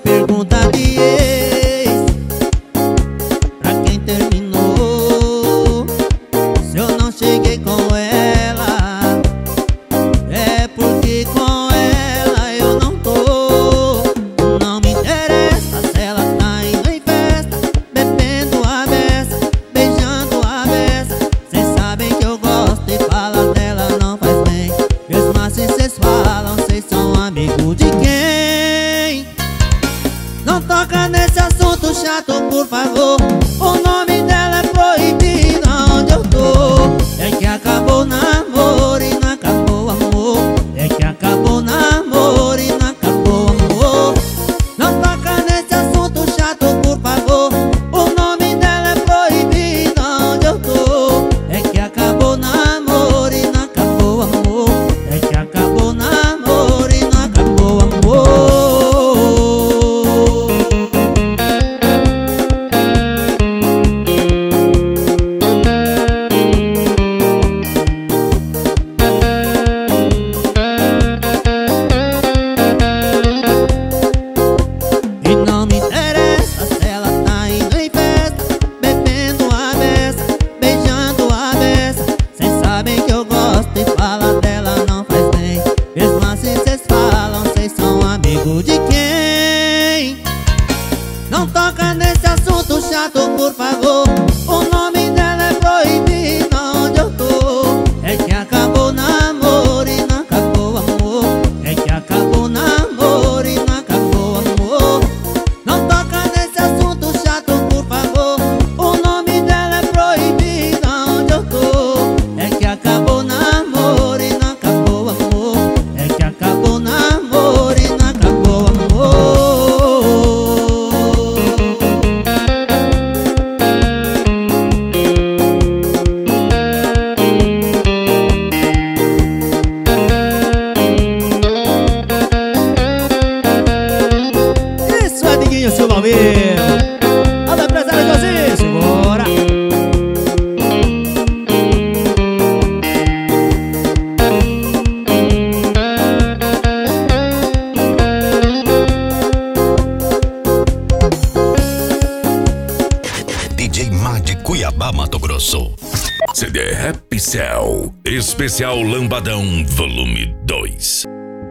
pergunta de ex pra quem terminou. Se eu não cheguei com ela, é porque com ela eu não tô. Não me interessa se ela tá indo em festa, bebendo a beça, beijando a beça. Cês sabem que eu gosto e falar dela não faz bem. Mesmo assim cês falam, cês são amigo de quem? Não toca nesse assunto chato, por favor. O nome dela é proibido onde eu tô. É que acabou o namoro e não acabou o amor. É que acabou o namoro e não acabou o amor. Não toca nesse assunto chato, por favor. O nome dela é proibido onde eu tô. É que acabou o namoro e não acabou o amor. É que acabou o namoro e não acabou o amor. E não me interessa se ela tá indo em festa, bebendo a beça, beijando a beça. Cês sabem que eu gosto e falar dela não faz bem. Mesmo assim cês falam, cês são amigo de quem? Não toca nesse assunto chato, por favor. O nome dela é proibido onde eu tô. É que acabou o namoro e não acabou o amor. É que acabou o namoro e não acabou o amor. Não toca nesse assunto chato, por favor. O nome dela é proibido onde eu tô. É que acabou o namoro e não acabou o amor. É que acabou o namoro e não acabou o amor. Isso é Diguinho Silva ao vivo. Alô, empresário Josias, bora! DJ Mad Cuiabá, Mato Grosso. CD Rap Cell, especial Lambadão, volume 2.